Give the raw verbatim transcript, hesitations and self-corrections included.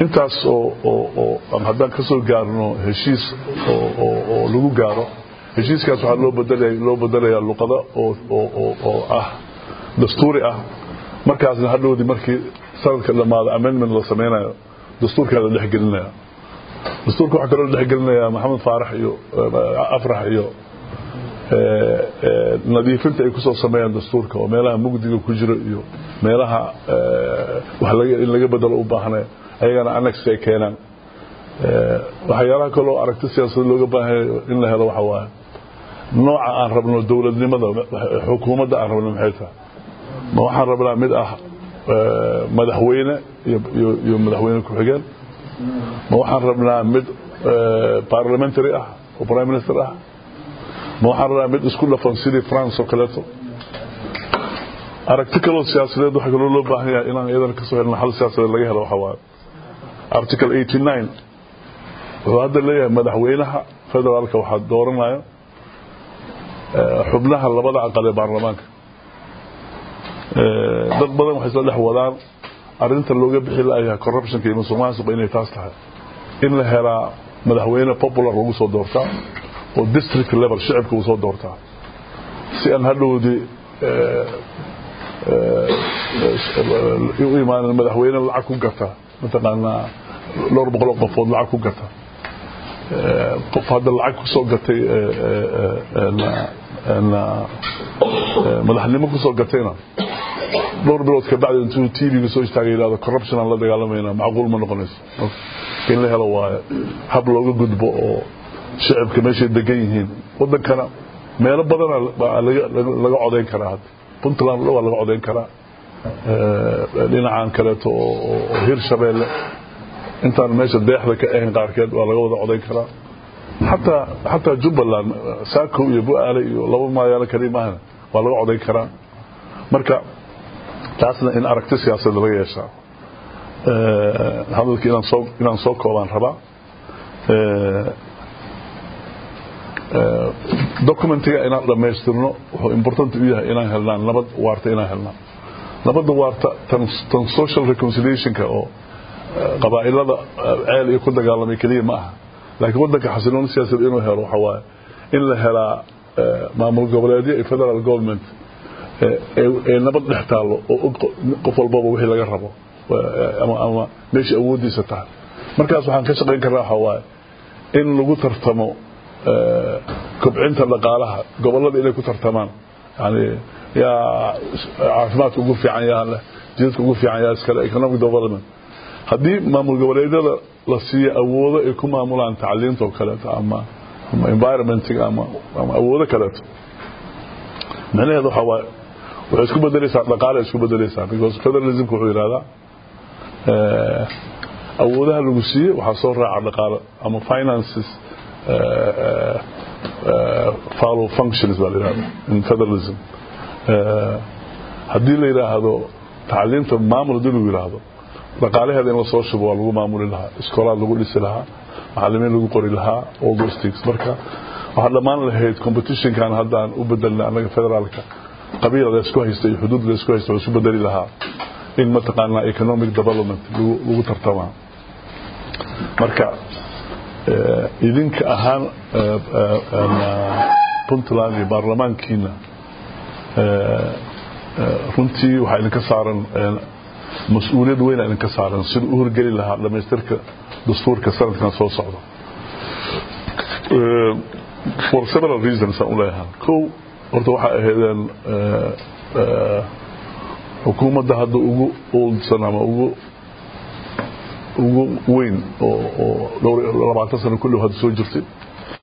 intaas oo oo aan hadda ka soo gaarno heshiis oo oo lagu gaaro heshiiskaas waxa loo bedelay loo bedelay luqada oo oo oo ah dastuuri ah markaasna hadhoodii markii sanadka dhamaada amendment la sameeyo dastuurka la dhexgelinayo dastuurka waxa kale la dhexgelinayaa maxamed faarax iyo afrax iyo ee nadiifinta ay ku soo sameeyaan dastuurka oo meelaha mugdiga ku jiro iyo meelaha waxa laga in laga bedelo u baahnaa ayagana annex ay keenaan ee waxyaalaha kale oo aragti siyaasadeed looga baahan in la helo waxa waa nooca aan rabno dawladnimada xukuumadda aan rabno maxay tahay ma waxaan rabnaa mid ah madaxweyne iyo iyo madaxweyne ku xigeen ma waxaan rabnaa mid parliamentary ah oo prime minister ah ma waxaan rabnaa mid isku dhafan sidii France oo kaleeto aragti kale oo siyaasadeed waxa kale loo baahan yahay inaan iyadan ka soo helno hal siyaasadeed laga helo waxa waa article eighty-nine oo hadda leeyahay madaxweynaha federaalka waxa dooranayo xubnaha labada aqal ee baarlamaanka ee dad badan waxay soo dhex wadaan arinta looga bixi lahaa corruptionka iyo musuqmaasuqa inay taas tahay in la helaa madaxweyne popular lagu soo doortaa oo district level shacabka uu soo doortaa si aan hadhoodii ee ee u imaan madaxweyne lacag ku gata mataqaana loo boqol qofood lacag ku gata ee qof hadda lacag ku soo gatay ee أنا مدحني كسو قتينا دور بلود كبعد انتو تي في سو اشتاغي هذا corruption الله دغالمينا معقول ما نقنيس كين له هلا waa hab looga gudbo oo shacabka meesha degan yihiin wadankana meelo badan laga codeyn karaa had Puntland loo laga codeyn karaa ee dhinacaan kale oo hir shabeelle intaan meesha deexda ka ahayn qaarkeed waa laga wada codeyn karaa حتى حتى جبلان ساكو يبو علي لو ما يانا كريمه waa laga codeyn karaa marka taasna in aragti siyaasadeed laga yeeshaa ee hadalkii inaan soo inaan soo koobaan raba ee documentiga inaan dhameystirno wuxuu important u yahay inaan helnaan nabad waarta inaan helnaan nabad waarta tan social reconciliation ka oo qabaa'ilada ceel iyo ku dagaalamay kaliya ma aha laakiin wadanka xasiloon siyaasadeed inuu helo waxa waa in la helaa maamul goboleedyo iyo federal government ee nabad dhextaalo oo qof walba wixii laga rabo ama ama meesha awoodiisa tahay markaas waxaan ka shaqeyn karaa waxa waa in lagu tartamo kobcinta dhaqaalaha gobolada inay ku tartamaan yani ya caafimaadka ugu fiican yahay jidadka ugu fiican yahay iskala economic development haddii maamul goboleedyada la siiyo awoodo ay ku maamulaan tacliinta kale ama ama environment ama ama awoodo kale macnaheedu waxa waa waxay isku bedelaysaa dhaqaale isku bedelaysaa because federalism wuxuu yiraahdaa ee awoodaha lagu siiyo waxa soo raaca dhaqaale ama finances ee follow functions baa yiraahdaa in federalism ee haddii la yiraahdo tacliinta maamul dib u yiraahdo dhaqaalaheeda in la soo shubo waa lagu maamuli lahaa iskoolaad lagu dhisi lahaa macallimiin lagu qori lahaa all those things marka waxa dhamaan lahayd competition kan hadaan u bedelna anaga federaalka qabiilada isku haysta iyo xuduud la isku haysta isku bedeli lahaa in mataqaana economic development lagu tartama marka idinka ahaan Puntland iyo baarlamaankiina runtii waxa idinka saaran مسؤولية وين أن كسران سيد أهر قلي لها لما يسترك دستور كسران كان صوت صعدة for several reasons أقولها كو أرتوحة هذا حكومة ده هذا أوجو old سنة ما أوجو أوجو وين أو لو ربعت سنة كله هذا سوى جرتي